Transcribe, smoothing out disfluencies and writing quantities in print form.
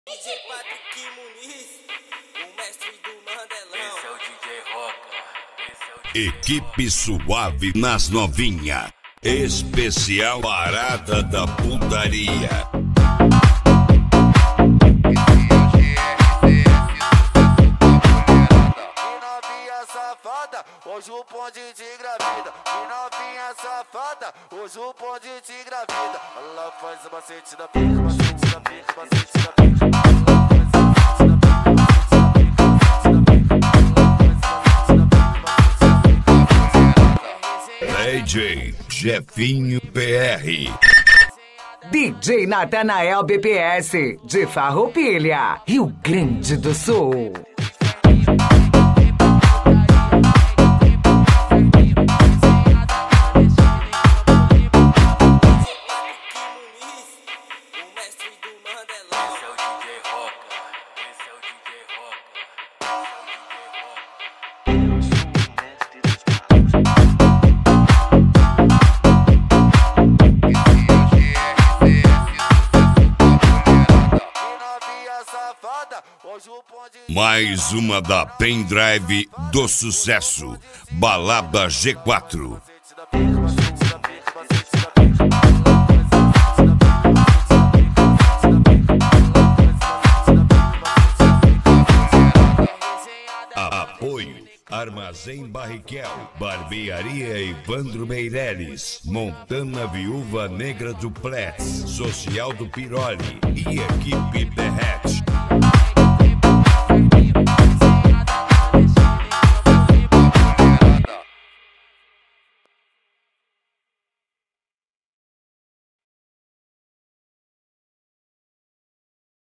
DJ Patrick Muniz, o mestre do Mandelão. Esse é o DJ Roca. Equipe Suave nas novinha. Especial Parada da Putaria. Safada, hoje o bonde te engravida. Que novinha safada, hoje o bonde te engravida. Ela faz o macete da pica, macete da pica, macete da pica. DJ Jefinho PR. DJ Natanael BPS, de Farroupilha, Rio Grande do Sul. Mais uma da Pendrive do Sucesso, Balada G4. Apoio Armazém Barriquel, Barbearia Evandro Meireles, Montana Viúva Negra Duplex, Social do Piroli e Equipe